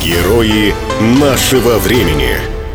Герои нашего времени.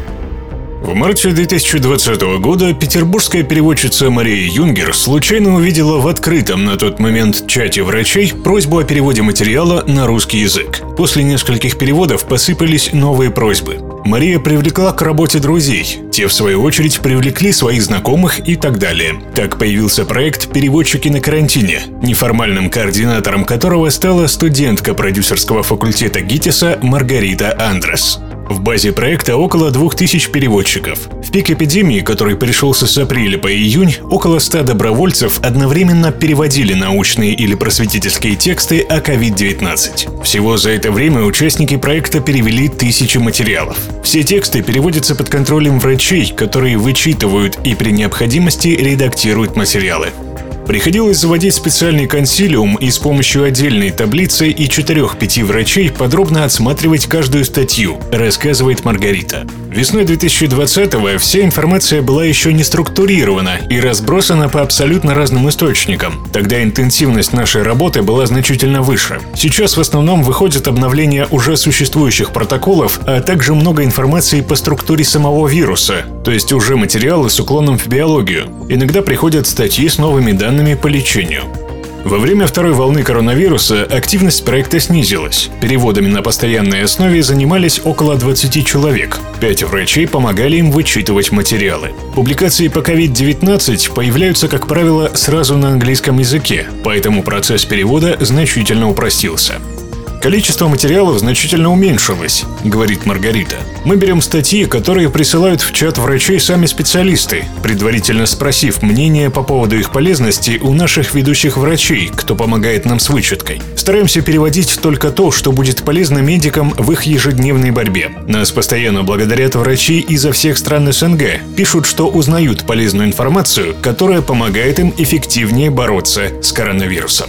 В марте 2020 года петербургская переводчица Мария Юнгер случайно увидела в открытом на тот момент чате врачей просьбу о переводе материала на русский язык. После нескольких переводов посыпались новые просьбы. Мария привлекла к работе друзей, те, в свою очередь, привлекли своих знакомых и так далее. Так появился проект «Переводчики на карантине», неформальным координатором которого стала студентка продюсерского факультета ГИТИСа Маргарита Андрес. В базе проекта около 2000 переводчиков. В пик эпидемии, который пришелся с апреля по июнь, около 100 добровольцев одновременно переводили научные или просветительские тексты о COVID-19. Всего за это время участники проекта перевели 1000 материалов. Все тексты переводятся под контролем врачей, которые вычитывают и при необходимости редактируют материалы. Приходилось заводить специальный консилиум и с помощью отдельной таблицы и 4-5 врачей подробно отсматривать каждую статью, рассказывает Маргарита. Весной 2020-го вся информация была еще не структурирована и разбросана по абсолютно разным источникам. Тогда интенсивность нашей работы была значительно выше. Сейчас в основном выходят обновления уже существующих протоколов, а также много информации по структуре самого вируса, то есть уже материалы с уклоном в биологию. Иногда приходят статьи с новыми данными по лечению. Во время второй волны коронавируса активность проекта снизилась. Переводами на постоянной основе занимались около 20 человек. 5 врачей помогали им вычитывать материалы. Публикации по COVID-19 появляются, как правило, сразу на английском языке, поэтому процесс перевода значительно упростился. Количество материалов значительно уменьшилось, говорит Маргарита. Мы берем статьи, которые присылают в чат врачей сами специалисты, предварительно спросив мнение по поводу их полезности у наших ведущих врачей, кто помогает нам с вычеткой. Стараемся переводить только то, что будет полезно медикам в их ежедневной борьбе. Нас постоянно благодарят врачи изо всех стран СНГ, пишут, что узнают полезную информацию, которая помогает им эффективнее бороться с коронавирусом.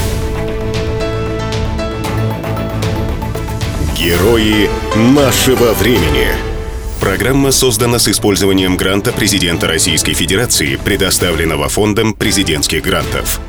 Герои нашего времени. Программа создана с использованием гранта президента Российской Федерации, предоставленного Фондом президентских грантов.